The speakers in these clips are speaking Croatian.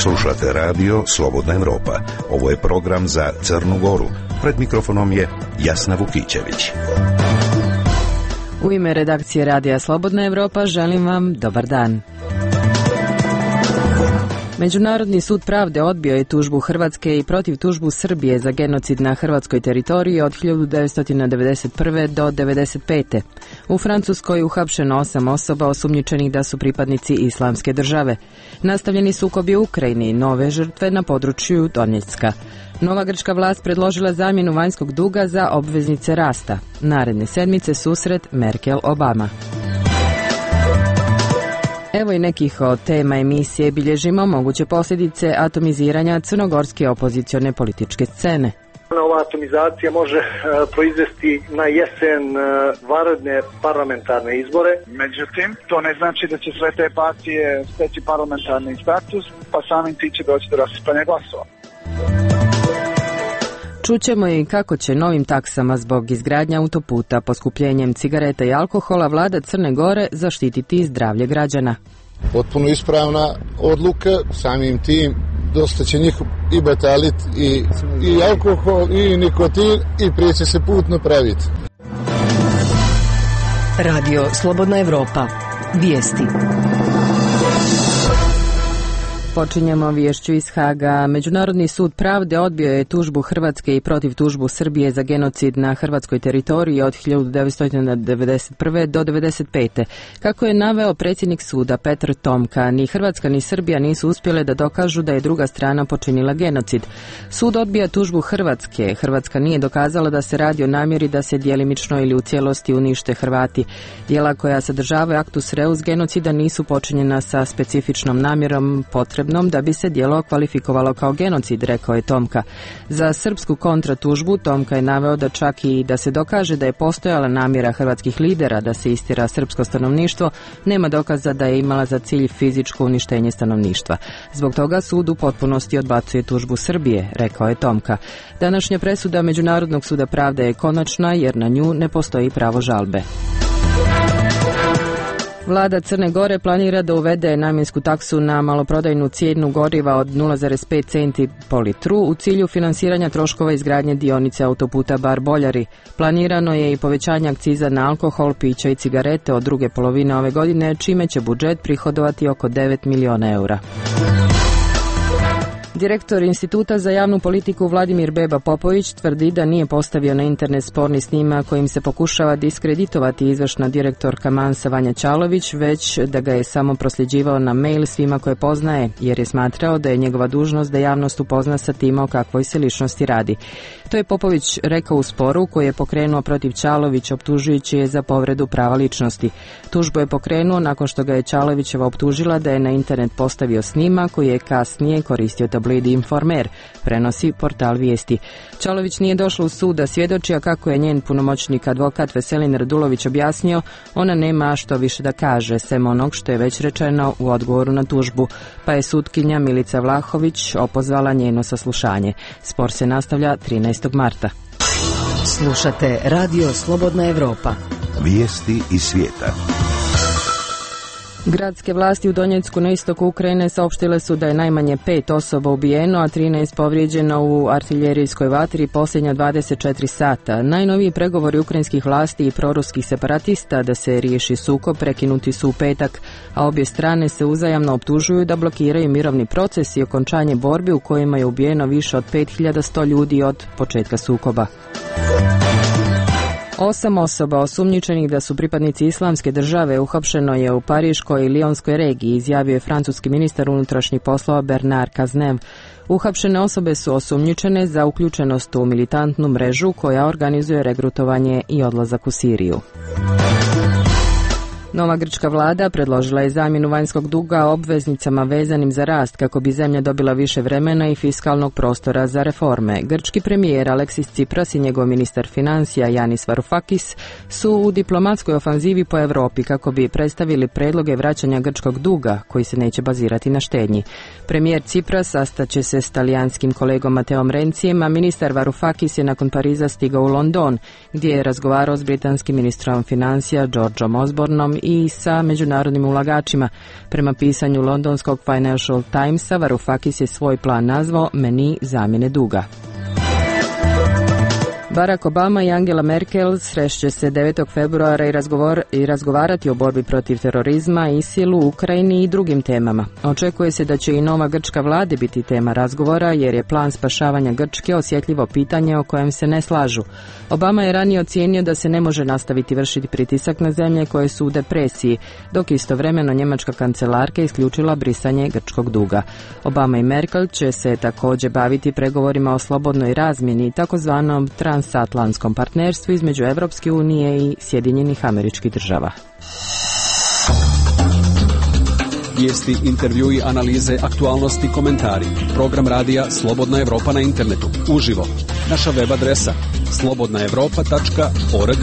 Slušate radio Slobodna Evropa. Ovo je program za Crnu Goru. Pred mikrofonom je Jasna Vukićević. U ime redakcije radija Slobodna Evropa želim vam dobar dan. Međunarodni sud pravde odbio je tužbu Hrvatske i protiv tužbu Srbije za genocid na hrvatskoj teritoriji od 1991. do 1995. U Francuskoj uhapšeno 8 osoba osumnjičenih da su pripadnici Islamske države. Nastavljeni sukobi u Ukrajini, nove žrtve na području Donjecka. Nova grčka vlast predložila zamjenu vanjskog duga za obveznice rasta. Naredne sedmice susret Merkel-Obama. Evo i nekih od tema emisije. Bilježimo moguće posljedice atomiziranja crnogorske opozicione političke scene. Ova atomizacija može proizvesti na jesen vanredne parlamentarne izbore. Međutim, to ne znači da će sve te partije steći parlamentarni status, pa samim tim će doći do rasipanja glasova. Čućemo i kako će novim taksama zbog izgradnja autoputa, poskupljenjem cigareta i alkohola vlada Crne Gore zaštititi zdravlje građana. Potpuno ispravna odluka, samim tim dosta će njih i batalit i alkohol i nikotin i prije će se put napraviti. Radio Slobodna Evropa. Vijesti. Počinjemo viješću iz Haga. Međunarodni sud pravde odbio je tužbu Hrvatske i protiv tužbu Srbije za genocid na hrvatskoj teritoriji od 1991. do 1995. Kako je naveo predsjednik suda Petar Tomka, ni Hrvatska ni Srbija nisu uspjele da dokažu da je druga strana počinila genocid. Sud odbija tužbu Hrvatske. Hrvatska nije dokazala da se radi o namjeri da se djelimično ili u cijelosti unište Hrvati. Djela koja sadržavaju actus reus genocida nisu počinjena sa specifičnom namjerom potrebnom da bi se djelo kvalifikovalo kao genocid, rekao je Tomka. Za srpsku kontratužbu Tomka je naveo da čak i da se dokaže da je postojala namjera hrvatskih lidera da se istjera srpsko stanovništvo, nema dokaza da je imala za cilj fizičko uništenje stanovništva. Zbog toga sud u potpunosti odbacuje tužbu Srbije, rekao je Tomka. Današnja presuda Međunarodnog suda pravde je konačna jer na nju ne postoji pravo žalbe. Vlada Crne Gore planira da uvede namjensku taksu na maloprodajnu cijenu goriva od 0,5 centi po litru u cilju finansiranja troškova izgradnje dionice autoputa Bar-Boljari. Planirano je i povećanje akciza na alkohol, pića i cigarete od druge polovine ove godine, čime će budžet prihodovati oko 9 miliona eura. Direktor Instituta za javnu politiku Vladimir Beba Popović tvrdi da nije postavio na internet sporni snimak kojim se pokušava diskreditovati izvršna direktorka Mansa Vanja Čalović, već da ga je samo prosljeđivao na mail svima koje poznaje, jer je smatrao da je njegova dužnost da javnost upozna sa tim o kakvoj se ličnosti radi. To je Popović rekao u sporu koji je pokrenuo protiv Čalović, optužujući je za povredu prava ličnosti. Tužbu je pokrenuo nakon što ga je Čalovićeva optužila da je na internet postavio snimak koji je kasnije koristio tabloid Informer, prenosi portal Vijesti. Čalović nije došla u sud da svjedoči, a kako je njen punomoćnik advokat Veselin Radulović objasnio, ona nema što više da kaže, sem onog što je već rečeno u odgovoru na tužbu, pa je sutkinja Milica Vlahović opozvala njeno saslušanje. Spor se nastavlja 13. marta. Slušate Radio Slobodna Evropa. Vijesti iz svijeta. Gradske vlasti u Donjecku na istoku Ukrajine saopštile su da je najmanje 5 osoba ubijeno, a 13 povrijeđeno u artiljerijskoj vatri posljednja 24 sata. Najnoviji pregovori ukrajinskih vlasti i proruskih separatista da se riješi sukob prekinuti su u petak, a obje strane se uzajamno optužuju da blokiraju mirovni proces i okončanje borbi u kojima je ubijeno više od 5100 ljudi od početka sukoba. 8 osoba osumnjičenih da su pripadnici Islamske države uhapšeno je u Pariškoj i Lionskoj regiji, izjavio je francuski ministar unutrašnjih poslova Bernard Cazeneuve. Uhapšene osobe su osumnjičene za uključenost u militantnu mrežu koja organizuje regrutovanje i odlazak u Siriju. Nova grčka vlada predložila je zamjenu vanjskog duga obveznicama vezanim za rast kako bi zemlja dobila više vremena i fiskalnog prostora za reforme. Grčki premijer Aleksis Tsipras i njegov ministar financija Yanis Varoufakis su u diplomatskoj ofanzivi po Europi kako bi predstavili predloge vraćanja grčkog duga koji se neće bazirati na štednji. Premijer Tsipras sastaće se s talijanskim kolegom Mateom Rencijem, a ministar Varoufakis je nakon Pariza stigao u London gdje je razgovarao s britanskim ministrom financija Georgeom Osbornom Katarom i sa međunarodnim ulagačima. Prema pisanju londonskog Financial Timesa, Varoufakis je svoj plan nazvao meni zamjene duga. Barack Obama i Angela Merkel srešće se 9. februara i razgovarati o borbi protiv terorizma, ISIL-u, Ukrajini i drugim temama. Očekuje se da će i nova grčka vlada biti tema razgovora jer je plan spašavanja Grčke osjetljivo pitanje o kojem se ne slažu. Obama je ranije ocijenio da se ne može nastaviti vršiti pritisak na zemlje koje su u depresiji, dok istovremeno njemačka kancelarka isključila brisanje grčkog duga. Obama i Merkel će se također baviti pregovorima o slobodnoj razmjeni, takozvanom transatlantskom partnerstvu između Evropske unije i Sjedinjenih Američkih Država. Vijesti, intervjui, analize, aktualnosti, komentari. Program radija Slobodna Evropa na internetu. Uživo. Naša web adresa slobodnaevropa.org.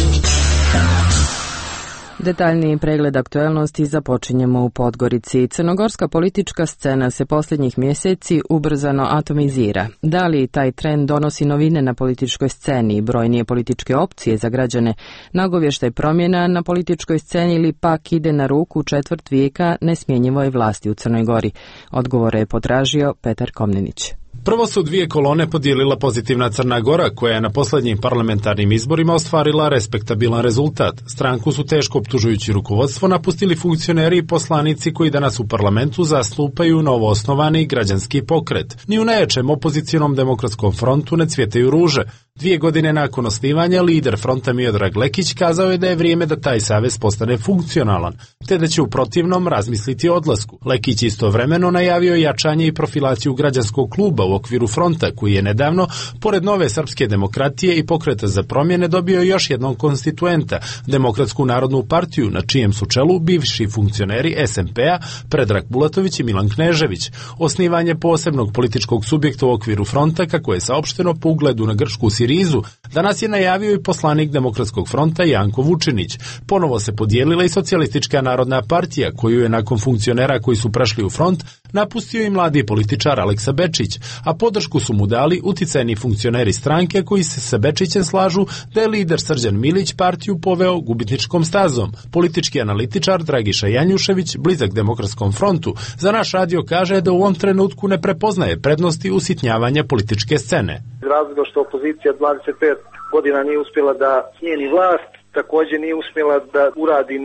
Detaljniji pregled aktualnosti započinjemo u Podgorici. Crnogorska politička scena se posljednjih mjeseci ubrzano atomizira. Da li taj trend donosi novine na političkoj sceni i brojnije političke opcije za građane, nagovještaj promjena na političkoj sceni ili pak ide na ruku četvrt vijeka nesmjenjivoj vlasti u Crnoj Gori? Odgovore je potražio Petar Komnenić. Prvo su dvije kolone podijelila pozitivna Crna Gora, koja je na posljednjim parlamentarnim izborima ostvarila respektabilan rezultat. Stranku su teško optužujući rukovodstvo napustili funkcioneri i poslanici koji danas u parlamentu zastupaju novoosnovani građanski pokret. Ni u najjačem opozicionom demokratskom frontu ne cvjetaju ruže. 2 godine nakon osnivanja, lider fronta Miodrag Lekić kazao je da je vrijeme da taj savez postane funkcionalan, te da će u protivnom razmisliti o odlasku. Lekić istovremeno najavio jačanje i profilaciju građanskog kluba u okviru fronta, koji je nedavno, pored Nove srpske demokratije i Pokreta za promjene, dobio još jednog konstituenta, Demokratsku narodnu partiju, na čijem su čelu bivši funkcioneri SMP-a Predrag Bulatović i Milan Knežević. Osnivanje posebnog političkog subjekta u okviru fronta, kako je saopšteno po ugledu na grčku Sirizu, danas je najavio i poslanik Demokratskog fronta Janko Vučinić. Ponovo se podijelila i Socijalistička narodna partija, koju je nakon funkcionera koji su prešli u front napustio i mladi političar Aleksa Bečić, a podršku su mu dali uticajni funkcioneri stranke koji se sa Bečićem slažu da je lider Srđan Milić partiju poveo gubitničkom stazom. Politički analitičar Dragiša Janjušević, blizak Demokratskom frontu, za naš radio kaže da u ovom trenutku ne prepoznaje prednosti usitnjavanja političke scene. Razlog što opozicija 25 godina nije uspjela da smijeni vlast, također nije uspjela da uradi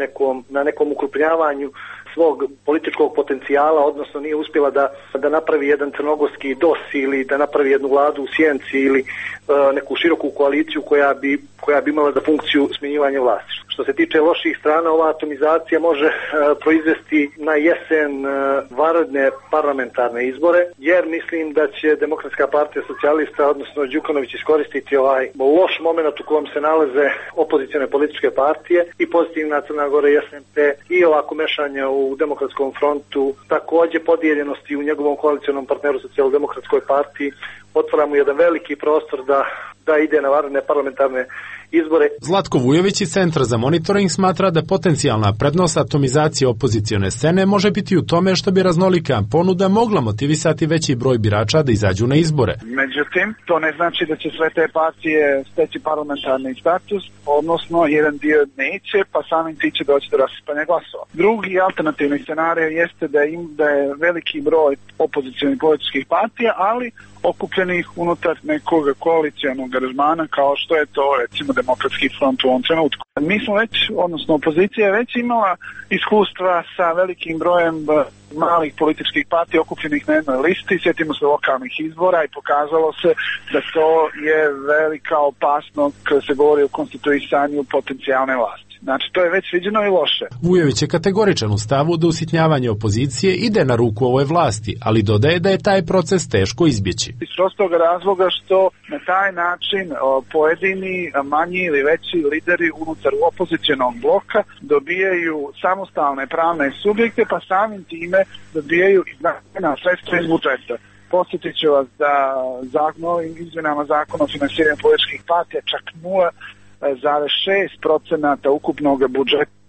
na nekom ukrupnjavanju svog političkog potencijala, odnosno nije uspjela da napravi jedan crnogorski DOS ili da napravi jednu vladu u sjenci ili neku široku koaliciju koja bi imala za funkciju smjenjivanja vlasti. Što se tiče loših strana, ova atomizacija može proizvesti na jesen vanredne parlamentarne izbore, jer mislim da će Demokratska partija socijalista, odnosno Đukanović, iskoristiti ovaj loš moment u kojem se nalaze opozicione političke partije i pozitivna Crna Gora i SMP i ovako mešanje u Demokratskom frontu, također podijeljenosti u njegovom koalicionom partneru Socijaldemokratskoj partiji, otvara mu jedan veliki prostor da ide na vanredne parlamentarne izbore. Zlatko Vujović iz Centra za monitoring smatra da potencijalna prednost atomizacije opozicione scene može biti u tome što bi raznolika ponuda mogla motivisati veći broj birača da izađu na izbore. Međutim, to ne znači da će sve te partije steći parlamentarni status, odnosno jedan dio neće, pa samim tim će doći do rasipanja glasova. Drugi alternativni scenarij jeste da je veliki broj opozicionih političkih partija, ali okupljenih unutar nekog koalicijonog aranžmana kao što je to recimo Demokratski front u ovom trenutku. Mi smo već, odnosno opozicija je već imala iskustva sa velikim brojem malih političkih partija okupljenih na jednoj listi, sjetimo se lokalnih izbora i pokazalo se da to je velika opasnost kada se govori o konstituisanju potencijalne vlasti. Znači, to je već viđeno i loše. Vujović je kategoričan u stavu da usitnjavanje opozicije ide na ruku ovoj vlasti, ali dodaje da je taj proces teško izbjeći. Iz prostog razloga što na taj način pojedini manji ili veći lideri unutar opozicionog bloka dobijaju samostalne pravne subjekte, pa samim time dobijaju izdvojena sredstva iz budžeta. Podsjetit ću vas da novim izmjenama zakona o finansiranju političkih partija čak 0,6% ukupnog budžeta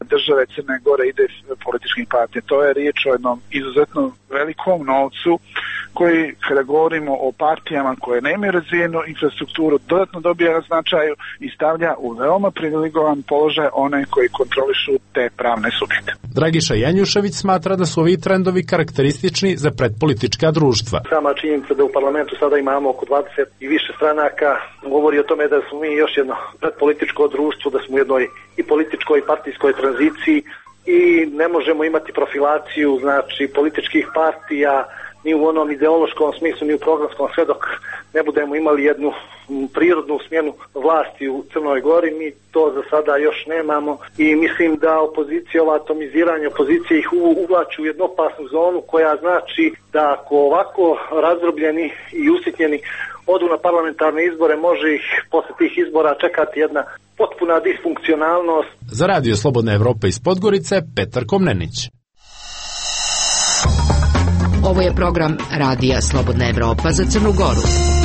države Crne Gore ide političkim partijama. To je riječ o jednom izuzetno velikom novcu koji, kada govorimo o partijama koje nemaju razvijenu infrastrukturu, dodatno dobija na značaju i stavlja u veoma privilegovan položaj one koji kontrolišu te pravne subjekte. Dragiša Janjušević smatra da su ovi trendovi karakteristični za predpolitička društva. Sama činjenica da u parlamentu sada imamo oko 20 i više stranaka govori o tome da smo mi još jedno predpolitičko društvo, da smo u jednoj i političkoj i partijskoj tranziciji i ne možemo imati profilaciju, znači, političkih partija ni u onom ideološkom smislu, ni u programskom, sve dok ne budemo imali jednu prirodnu smjenu vlasti u Crnoj Gori. Mi to za sada još nemamo i mislim da opozicija, ova atomiziranje opozicije ih uvlači u jednu opasnu zonu koja znači da ako ovako razdrobljeni i usitnjeni odu na parlamentarne izbore, može ih posle tih izbora čekati jedna potpuna disfunkcionalnost. Za Radio Slobodna Evropa iz Podgorice, Petar Komnenić. Ovo je program Radija Slobodna Evropa za Crnu Goru.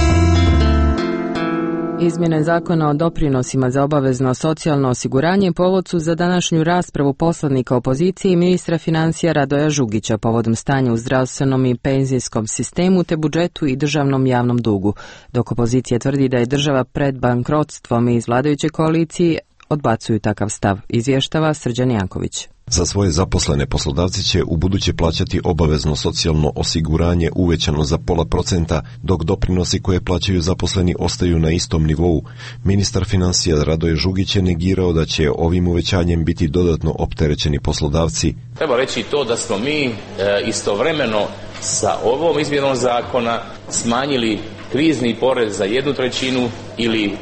Izmjene zakona o doprinosima za obavezno socijalno osiguranje povod su za današnju raspravu poslanika opozicije i ministra financija Radoja Žugića povodom stanja u zdravstvenom i penzijskom sistemu te budžetu i državnom javnom dugu. Dok opozicija tvrdi da je država pred bankrotstvom i iz vladajuće koalicije odbacuju takav stav, izvještava Srđan Janković. Za svoje zaposlene poslodavci će ubuduće plaćati obavezno socijalno osiguranje uvećano za 0,5%, dok doprinosi koje plaćaju zaposleni ostaju na istom nivou. Ministar financija Radoje Žugić je negirao da će ovim uvećanjem biti dodatno opterećeni poslodavci. Treba reći to da smo mi istovremeno sa ovom izmjenom zakona smanjili krizni porez za 1/3 ili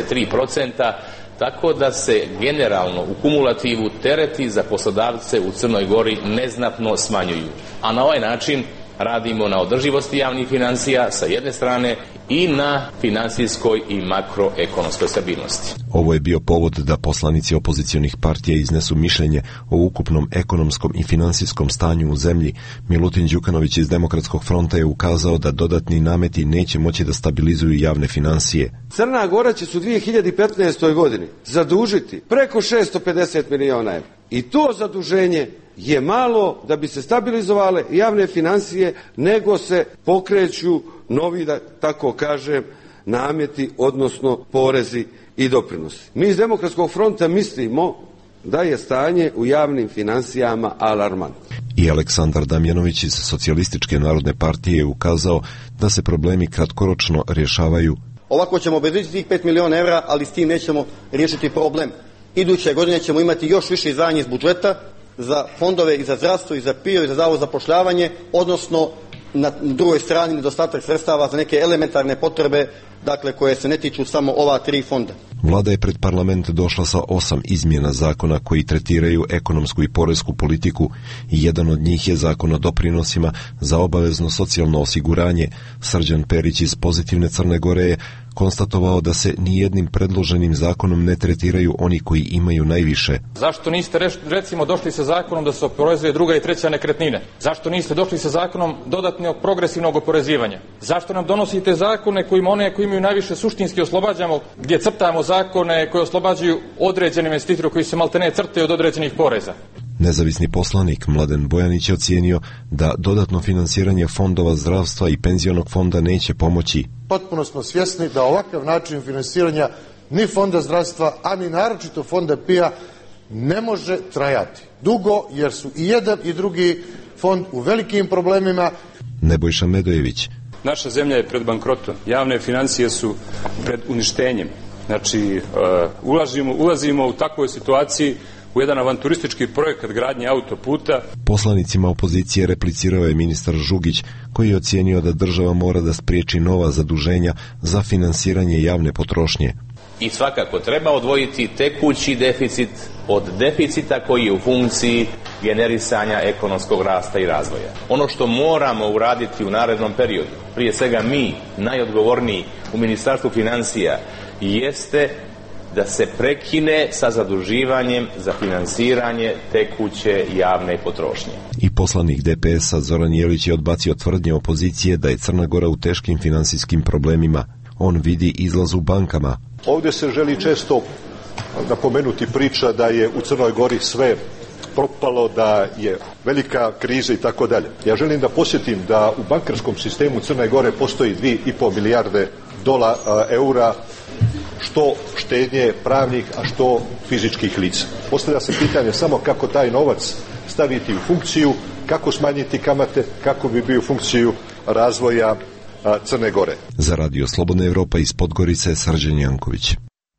33%, tako da se generalno u kumulativu tereti za poslodavce u Crnoj Gori neznatno smanjuju. A na ovaj način radimo na održivosti javnih financija sa jedne strane i na financijskoj i makroekonomskoj stabilnosti. Ovo je bio povod da poslanici opozicionih partija iznesu mišljenje o ukupnom ekonomskom i financijskom stanju u zemlji. Milutin Đukanović iz Demokratskog fronta je ukazao da dodatni nameti neće moći da stabilizuju javne financije. Crna Gora će se u 2015. godini zadužiti preko 650 miliona evra. I to zaduženje je malo da bi se stabilizovale javne financije, nego se pokreću novi, da tako kažem, nameti, odnosno porezi i doprinosi. Mi iz Demokratskog fronta mislimo da je stanje u javnim financijama alarmantno. I Aleksandar Damjanović iz Socijalističke narodne partije je ukazao da se problemi kratkoročno rješavaju. Ovako ćemo obezbediti tih 5 miliona evra, ali s tim nećemo riješiti problem. Iduće godine ćemo imati još više izdvajanja iz budžeta za fondove i za zdravstvo i za PIO i za zavod za zapošljavanje, odnosno na drugoj strani nedostatak sredstava za neke elementarne potrebe, dakle koje se ne tiču samo ova 3 fonda. Vlada je pred parlament došla sa 8 izmjena zakona koji tretiraju ekonomsku i poresku politiku i jedan od njih je zakon o doprinosima za obavezno socijalno osiguranje. Srđan Perić iz Pozitivne Crne Gore je konstatovao da se nijednim predloženim zakonom ne tretiraju oni koji imaju najviše. Zašto niste recimo došli sa zakonom da se oporezuje druga i treća nekretnine? Zašto niste došli sa zakonom dodatnog progresivnog oporezivanja? Zašto nam donosite zakone kojima one koji imaju najviše suštinski oslobađamo, gdje crtamo zakone koji oslobađaju određene investitore koji se maltene crtaju od određenih poreza? Nezavisni poslanik Mladen Bojanić je ocijenio da dodatno finansiranje fondova zdravstva i penzionog fonda neće pomoći. Potpuno smo svjesni da ovakav način finansiranja ni fonda zdravstva, a ni naročito fonda PIO ne može trajati dugo, jer su i jedan i drugi fond u velikim problemima. Nebojša Medojević. Naša zemlja je pred bankrotom, javne financije su pred uništenjem. Znači, ulazimo u takvoj situaciji u jedan avanturistički projekat gradnje autoputa. Poslanicima opozicije replicirao je ministar Žugić, koji je ocijenio da država mora da spriječi nova zaduženja za finansiranje javne potrošnje. I svakako treba odvojiti tekući deficit od deficita koji je u funkciji generisanja ekonomskog rasta i razvoja. Ono što moramo uraditi u narednom periodu, prije svega mi, najodgovorniji u Ministarstvu financija, jeste da se prekine sa zaduživanjem za finansiranje tekuće javne potrošnje. I poslanik DPS-a Zoran Jelić je odbacio tvrdnje opozicije da je Crna Gora u teškim finansijskim problemima. On vidi izlaz u bankama. Ovdje se želi često napomenuti priča da je u Crnoj Gori sve propalo, da je velika kriza i tako dalje. Ja želim da posjetim da u bankarskom sistemu Crne Gore postoji 2,5 milijarde eura, što štednje pravnih, a što fizičkih lica. Postavlja se pitanje samo kako taj novac staviti u funkciju, kako smanjiti kamate, kako bi bio u funkciju razvoja Crne Gore. Za Radio Slobodna Evropa iz Podgorice, Srđan Janković.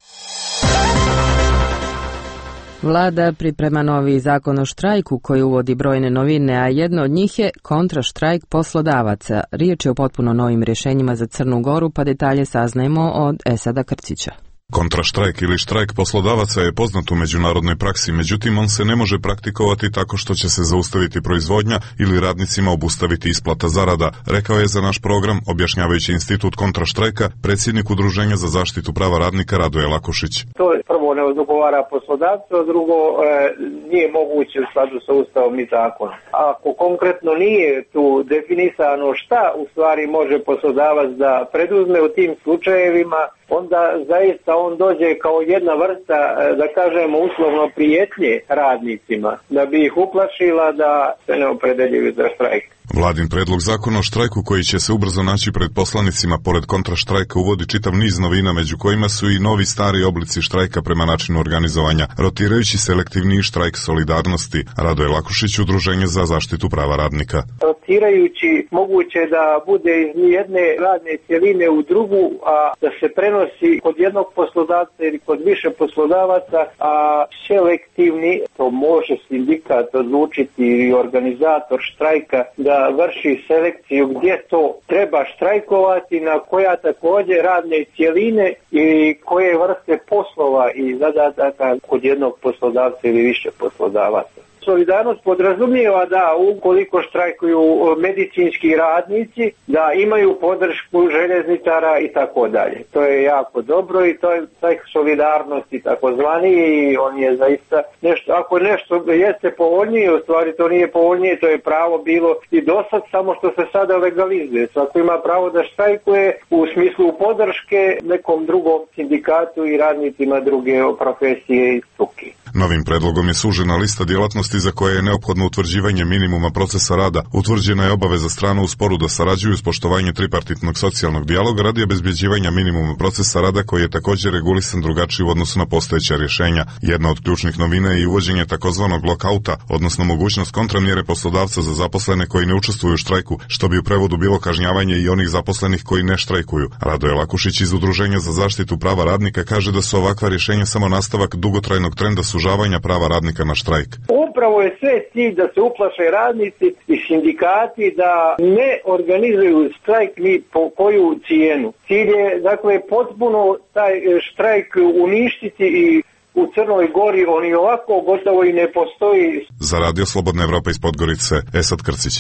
Vlada priprema novi zakon o štrajku koji uvodi brojne novine, a jedno od njih je kontraštrajk poslodavaca. Riječ je o potpuno novim rješenjima za Crnu Goru, pa detalje saznajemo od Esada Krcića. Kontraštrajk ili štrajk poslodavaca je poznat u međunarodnoj praksi, međutim on se ne može praktikovati tako što će se zaustaviti proizvodnja ili radnicima obustaviti isplata zarada, rekao je za naš program, objašnjavajući institut kontraštrajka, predsjednik Udruženja za zaštitu prava radnika Radoje Lakušić. To prvo ne odgovara poslodavcu, a drugo nije moguće u skladu sa Ustavom i zakonom. Ako konkretno nije tu definisano šta u stvari može poslodavac da preduzme u tim slučajevima, onda zaista on dođe kao jedna vrsta, da kažemo uslovno, prijetnje radnicima, da bi ih uplašila da se ne opredeljuju za štrajk. Vladin predlog zakona o štrajku koji će se ubrzo naći pred poslanicima pored kontraštrajka uvodi čitav niz novina, među kojima su i novi stari oblici štrajka prema načinu organizovanja, rotirajući selektivni štrajk solidarnosti. Radoje Lakušić, Udruženje za zaštitu prava radnika. Rotirajući moguće da bude iz jedne radne cjeline u drugu, a da se prenosi kod jednog poslodavca ili kod više poslodavaca, a selektivni, to može sindikat odlučiti i organizator štrajka da vrši selekciju gdje to treba štrajkovati, na koja također radne cjeline i koje vrste poslova i zadataka kod jednog poslodavca ili više poslodavaca. Solidarnost podrazumijeva da ukoliko štrajkuju medicinski radnici, da imaju podršku željezničara i tako dalje. To je jako dobro i to je taj solidarnosti takozvani i on je zaista nešto, ako nešto jeste povoljnije, u stvari to nije povoljnije, to je pravo bilo i dosad, samo što se sada legalizuje. Svako ima pravo da štrajkuje u smislu podrške nekom drugom sindikatu i radnicima druge profesije i struke. Novim predlogom je sužena lista djelatnosti za koje je neophodno utvrđivanje minimuma procesa rada. Utvrđena je obaveza strana u sporu da sarađuju s poštovanjem tripartitnog socijalnog dijaloga radi obezbeđivanja minimuma procesa rada koji je također regulisan drugačiji u odnosu na postojeća rješenja. Jedna od ključnih novina je i uvođenje takozvanog lokauta, odnosno mogućnost kontramjere poslodavca za zaposlene koji ne učestvuju u štrajku, što bi u prevodu bilo kažnjavanje i onih zaposlenih koji ne štrajkuju. Radoje Lakušić iz Udruženja za zaštitu prava radnika kaže da su ovakva rješenja samo nastavak dugotrajnog trenda sužavanja prava radnika na štrajk. Upravo je sve cilj da se uplaše radnici i sindikati da ne organizuju štrajk ni po koju cijenu. Cilj je, dakle, potpuno taj štrajk uništiti i u Crnoj Gori on i ovako gotovo i ne postoji. Za Radio Slobodna Evropa iz Podgorice, Esad Krcić.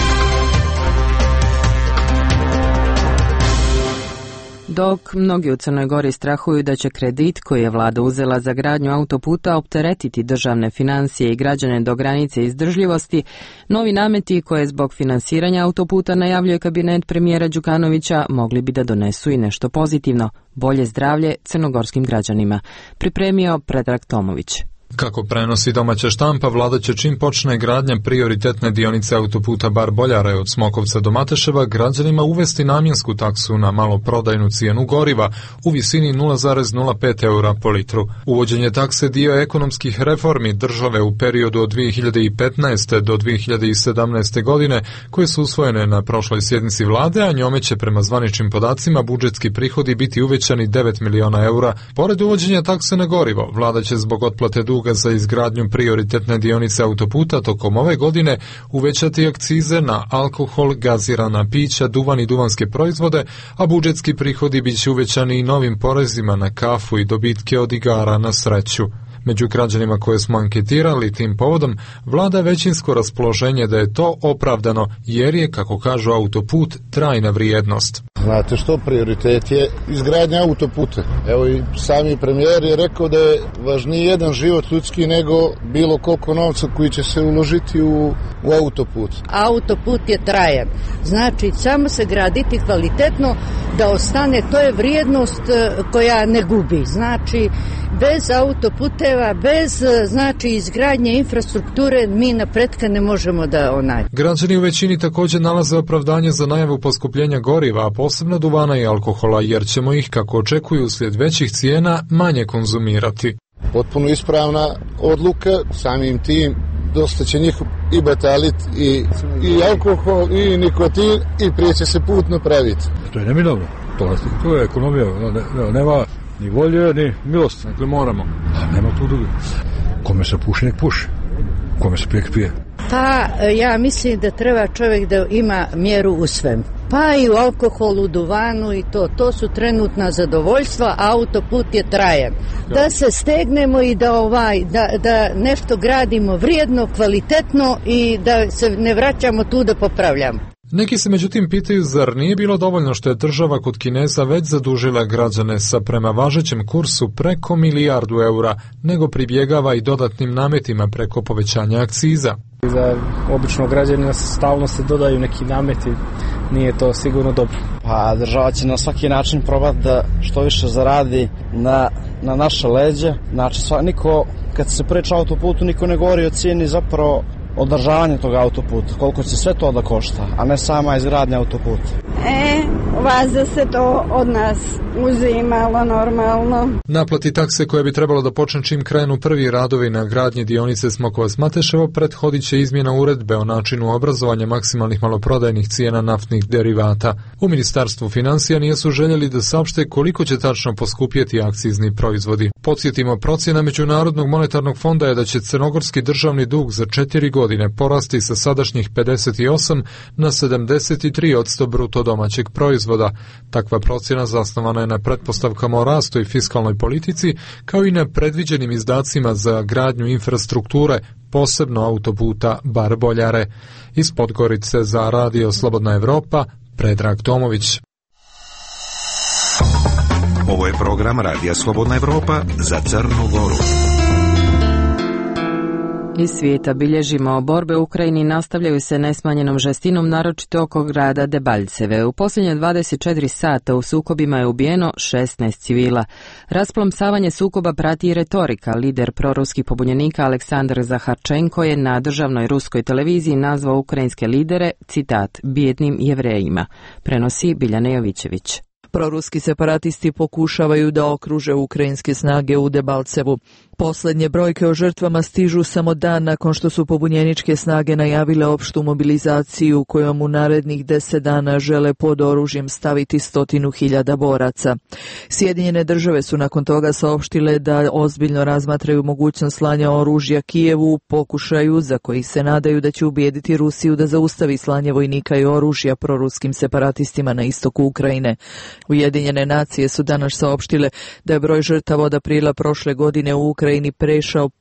Dok mnogi u Crnoj Gori strahuju da će kredit koji je vlada uzela za gradnju autoputa opteretiti državne financije i građane do granice izdržljivosti, novi nameti koje zbog finansiranja autoputa najavljuje kabinet premijera Đukanovića mogli bi da donesu i nešto pozitivno, bolje zdravlje crnogorskim građanima, pripremio Predrag Tomović. Kako prenosi domaća štampa, vlada će čim počne gradnja prioritetne dionice autoputa Bar-Boljare od Smokovca do Mateševa građanima uvesti namjensku taksu na maloprodajnu cijenu goriva u visini 0,05 eura po litru. Uvođenje takse dio ekonomskih reformi države u periodu od 2015. do 2017. godine koje su usvojene na prošloj sjednici vlade, a njome će prema zvaničnim podacima budžetski prihodi biti uvećani 9 miliona eura. Pored uvođenja takse na gorivo, vlada će zbog otplate duga za izgradnju prioritetne dionice autoputa tokom ove godine uvećati akcize na alkohol, gazirana pića, duvan i duvanske proizvode, a budžetski prihodi bit će uvećani i novim porezima na kafu i dobitke od igara na sreću. Među građanima koje smo anketirali tim povodom vlada većinsko raspoloženje da je to opravdano jer je, kako kažu, autoput trajna vrijednost. Znate što, prioritet je izgradnja autoputa. Evo i sami premijer je rekao da je važniji jedan život ljudski nego bilo koliko novca koji će se uložiti u autoput. Autoput je trajan. Znači, samo se graditi kvalitetno da ostane, to je vrijednost koja ne gubi. Znači, bez autoputeva, bez izgradnje infrastrukture mi napretka ne možemo da Građani u većini također nalaze opravdanje za najavu poskupljenja goriva, a posebno duvana i alkohola, jer ćemo ih, kako očekuju uslijed većih cijena, manje konzumirati. Potpuno ispravna odluka, samim tim dosta će njih i batalit i alkohol i nikotin i prije će se put napraviti. To je neminovno, to je ekonomija, nema ni volje ni milosti, dakle moramo, a nema tu drugi. Kome se puši, nek puši, kome se pije. Pa ja mislim da treba čovjek da ima mjeru u svem. Pa i u alkoholu, duvanu i to su trenutna zadovoljstva, a autoput je trajan. Da se stegnemo i da nešto gradimo vrijedno, kvalitetno i da se ne vraćamo tu da popravljamo. Neki se međutim pitaju, zar nije bilo dovoljno što je država kod Kineza već zadužila građane sa prema važećem kursu preko 1 milijardu eura, nego pribjegava i dodatnim nametima preko povećanja akciza. Za običnog građanina stalno se dodaju neki nameti, nije to sigurno dobro. Pa država će na svaki način probati da što više zaradi na naše leđe. Znači, niko, kad se priča o autoputu, niko ne govori o cijeni zapravo održavanje tog autoputa, koliko će sve to da košta, a ne sama izgradnja autoputa. Valjda se to od nas uzimalo normalno. Naplati takse koja bi trebalo da počne čim krenu prvi radovi na gradnji dionice Smokovac-Mateševo prethodit će izmjena uredbe o načinu obrazovanja maksimalnih maloprodajnih cijena naftnih derivata. U Ministarstvu financija nisu željeli da saopšte koliko će tačno poskupjeti akcizni proizvodi. Podsjetimo, procjena Međunarodnog monetarnog fonda je da će crnogorski državni dug za 4 godine porasti sa sadašnjih 58 na 73% bruto domaćeg proizvoda. Takva procjena zasnovana je na pretpostavkama o rastu i fiskalnoj politici, kao i na predviđenim izdacima za gradnju infrastrukture, posebno autoputa Bar-Boljare. Iz Podgorice za Radio Slobodna Evropa, Predrag Tomović. Ovo je program Radija Slobodna Evropa za Crnu Goru. Iz svijeta bilježimo borbe u Ukrajini nastavljaju se nesmanjenom žestinom, naročito oko grada Debalceve. U posljednje 24 sata u sukobima je ubijeno 16 civila. Rasplomsavanje sukoba prati i retorika. Lider proruskih pobunjenika Aleksandar Zaharčenko je na državnoj ruskoj televiziji nazvao ukrajinske lidere, citat, bijednim Jevrejima. Prenosi Biljana Jovićević. Proruski separatisti pokušavaju da okruže ukrajinske snage u Debalcevu. Posljednje brojke o žrtvama stižu samo dan nakon što su pobunjeničke snage najavile opštu mobilizaciju kojom u narednih 10 dana žele pod oružjem staviti 100.000 boraca. Sjedinjene države su nakon toga saopštile da ozbiljno razmatraju mogućnost slanja oružja Kijevu u pokušaju za koji se nadaju da će ubijediti Rusiju da zaustavi slanje vojnika i oružja proruskim separatistima na istoku Ukrajine. Ujedinjene nacije su danas saopštile da je broj žrtava od aprila prošle godine u Ukrajini prešao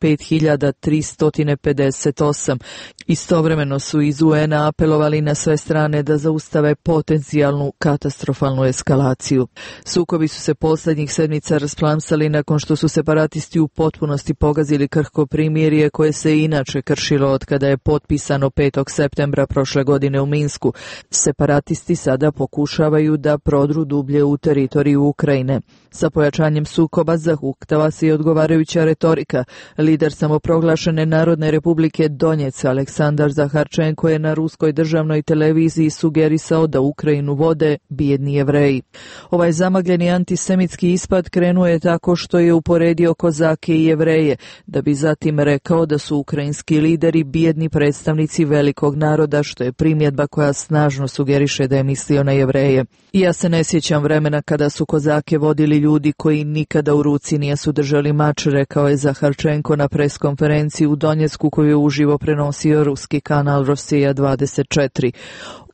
5.358. Istovremeno su iz UN-a apelovali na sve strane da zaustave potencijalnu katastrofalnu eskalaciju. Sukobi su se posljednjih sedmica rasplamsali nakon što su separatisti u potpunosti pogazili krhko primirje koje se inače kršilo od kada je potpisano 5. septembra prošle godine u Minsku. Separatisti sada pokušavaju da prodru dublje u teritoriju Ukrajine. Sa pojačanjem sukoba zahuktava se i odgovarajuća retorika. Lider samoproglašene Narodne republike Donjec Aleksandar Zaharčenko je na ruskoj državnoj televiziji sugerisao da Ukrajinu vode bijedni Jevreji. Ovaj zamagljeni antisemitski ispad krenuo je tako što je uporedio Kozake i Jevreje, da bi zatim rekao da su ukrajinski lideri bijedni predstavnici velikog naroda, što je primjedba koja snažno sugeriše da je mislio na Jevreje. I ja se ne sjećam vremena kada su Kozake vodili ljudi koji nikada u ruci nisu držali mač, rekao je Zaharčenko na preskonferenciji u Donjecku koju je uživo prenosio ruski kanal Rosija 24.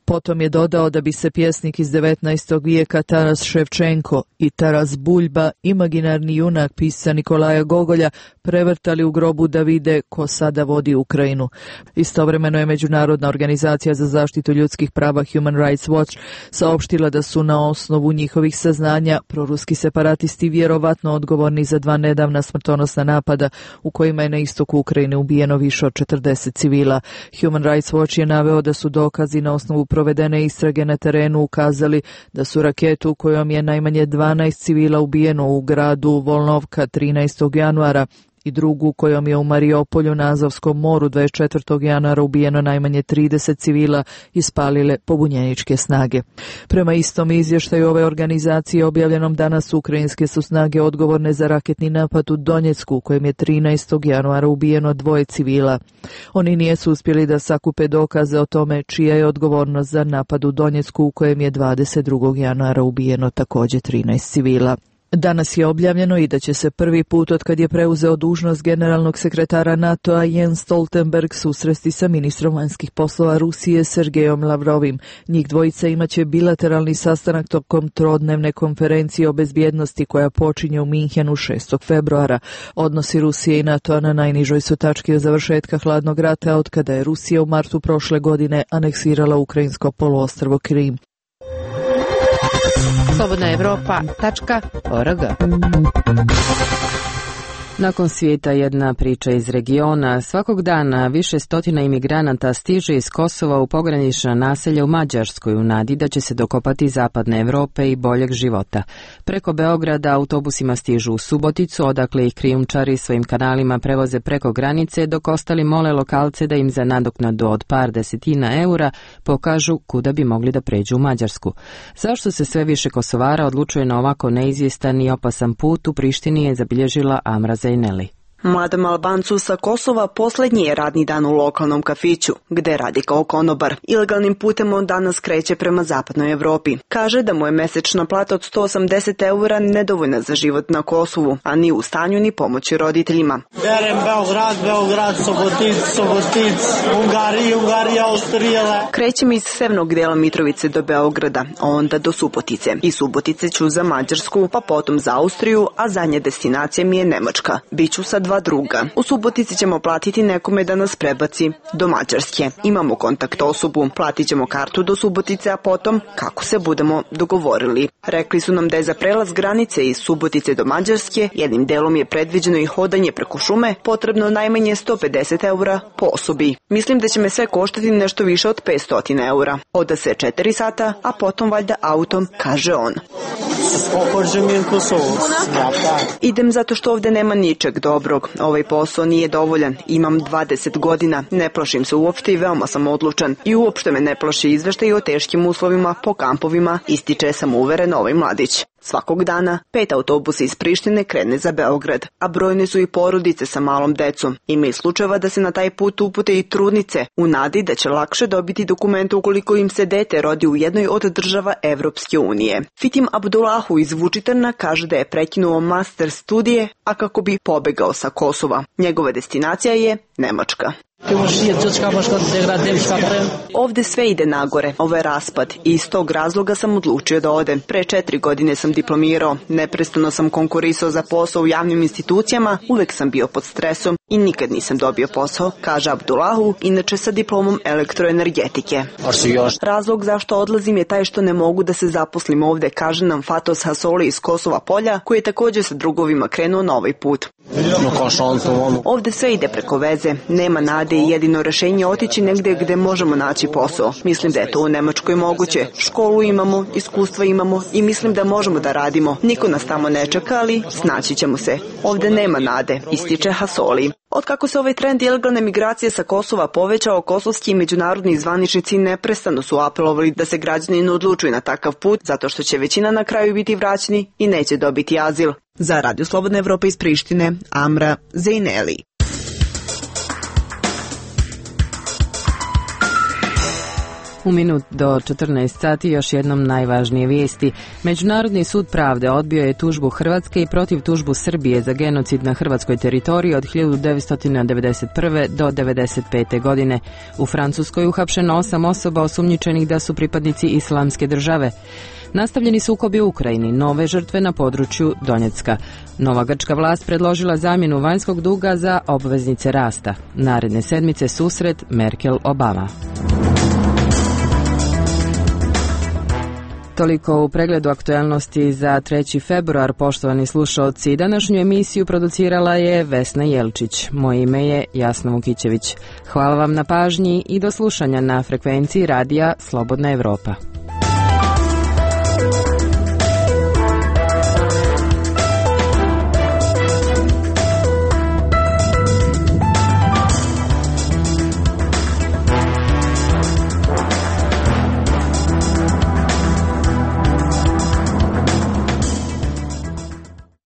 Potom je dodao da bi se pjesnik iz 19. vijeka Taras Ševčenko i Taras Buljba, imaginarni junak pisca Nikolaja Gogolja, prevrtali u grobu da vide ko sada vodi Ukrajinu. Istovremeno je Međunarodna organizacija za zaštitu ljudskih prava Human Rights Watch saopštila da su na osnovu njihovih saznanja proruski separatisti vjerovatno odgovorni za 2 nedavna smrtonosna napada u kojima je na istoku Ukrajine ubijeno više od 40 civila. Human Rights Watch je naveo da su dokazi na osnovu provedene istrage na terenu ukazali da su raketu kojom je najmanje 12 civila ubijeno u gradu Volnovka 13. januara i drugu kojom je u Mariupolju na Azovskom moru 24. januara ubijeno najmanje 30 civila ispalile pobunjeničke snage. Prema istom izvještaju ove organizacije objavljenom danas, ukrajinske su snage odgovorne za raketni napad u Donjecku u kojem je 13. januara ubijeno 2 civila. Oni nisu uspjeli da sakupe dokaze o tome čija je odgovornost za napad u Donjecku u kojem je 22. januara ubijeno također 13 civila. Danas je objavljeno i da će se prvi put od kad je preuzeo dužnost generalnog sekretara NATO-a Jens Stoltenberg susresti sa ministrom vanjskih poslova Rusije Sergejom Lavrovim. Njih dvojica imaće bilateralni sastanak tokom trodnevne konferencije o bezbjednosti koja počinje u Minhenu 6. februara. Odnosi Rusije i NATO-a na najnižoj su tački od završetka hladnog rata od kada je Rusija u martu prošle godine aneksirala ukrajinsko poluostrvo Krim. slobodnaevropa.org. Nakon svijeta jedna priča iz regiona. Svakog dana više stotina imigranata stiže iz Kosova u pogranična naselja u Mađarskoj u nadi da će se dokopati zapadne Europe i boljeg života. Preko Beograda autobusima stižu u Suboticu, odakle ih krijumčari svojim kanalima prevoze preko granice, dok ostali mole lokalce da im za nadoknadu od par desetina eura pokažu kuda bi mogli da pređu u Mađarsku. Zašto se sve više Kosovara odlučuje na ovako neizvjestan i opasan put, u Prištini je zabilježila Amra Zaineli. Mladom Albancu sa Kosova posljednji je radni dan u lokalnom kafiću, gde radi kao konobar. Ilegalnim putem on danas kreće prema zapadnoj Evropi. Kaže da mu je mesečna plata od 180 eura nedovoljna za život na Kosovu, a ni u stanju ni pomoći roditeljima. Berem Beograd, Subotic, Ungarija, Austrijela. Krećem iz severnog dela Mitrovice do Beograda, a onda do Subotice. Iz Subotice ću za Mađarsku, pa potom za Austriju, a zadnja destinacija mi je Nemačka. Biću sa 2 druga. U Subotici ćemo platiti nekome da nas prebaci do Mađarske. Imamo kontakt osobu, platit ćemo kartu do Subotice, a potom kako se budemo dogovorili. Rekli su nam da je za prelaz granice iz Subotice do Mađarske, jednim delom je predviđeno i hodanje preko šume, potrebno najmanje 150 eura po osobi. Mislim da će me sve koštati nešto više od 500 eura. Oda se 4 sata, a potom valjda autom, kaže on. Idem zato što ovdje nema ničeg dobrog. Ovaj posao nije dovoljan. Imam 20 godina. Ne plašim se uopšte i veoma sam odlučan. I uopšte me ne plaši izveštaj o teškim uslovima po kampovima, ističe samouveren ovaj mladić. Svakog dana 5 autobusa iz Prištine krene za Beograd, a brojne su i porodice sa malom decom. Ima i slučajeva da se na taj put upute i trudnice, u nadi da će lakše dobiti dokumente ukoliko im se dete rodi u jednoj od država Evropske unije. Fitim Abdullahu iz Vučitrna kaže da je prekinuo master studije, a kako bi pobegao sa Kosova. Njegova destinacija je Nemačka. Ovde sve ide nagore, ovo je raspad i iz tog razloga sam odlučio da odem. Pre 4 godine sam diplomirao, neprestano sam konkurisao za posao u javnim institucijama, uvek sam bio pod stresom i nikad nisam dobio posao, kaže Abdullahu, inače sa diplomom elektroenergetike. Razlog zašto odlazim je taj što ne mogu da se zaposlim ovde, kaže nam Fatos Hasoli iz Kosova Polja, koji je također sa drugovima krenuo na ovaj put. Ovde sve ide preko veze, nema nade i jedino rešenje otići negdje gde možemo naći posao. Mislim da je to u Nemačkoj moguće. Školu imamo, iskustva imamo i mislim da možemo da radimo. Niko nas tamo ne čeka, ali snaći ćemo se. Ovde nema nade, ističe Hasoli. Otkako se ovaj trend ilegalne migracije sa Kosova povećao, kosovski i međunarodni zvaničnici neprestano su apelovali da se građani ne odlučuju na takav put, zato što će većina na kraju biti vraćeni i neće dobiti azil. Za Radio Slobodna Evropa iz Prištine, Amra Zaineli. U minut do 14 sati još jednom najvažnije vijesti. Međunarodni sud pravde odbio je tužbu Hrvatske i protiv tužbu Srbije za genocid na hrvatskoj teritoriji od 1991. do 1995. godine. U Francuskoj uhapšeno 8 osoba osumnjičenih da su pripadnici Islamske države. Nastavljeni sukobi u Ukrajini, nove žrtve na području Donjecka. Nova grčka vlast predložila zamjenu vanjskog duga za obveznice rasta. Naredne sedmice susret Merkel-Obama. Toliko u pregledu aktualnosti za 3. februar, poštovani slušaoci. Današnju emisiju producirala je Vesna Jelčić. Moje ime je Jasna Vukićević. Hvala vam na pažnji i do slušanja na frekvenciji radija Slobodna Evropa.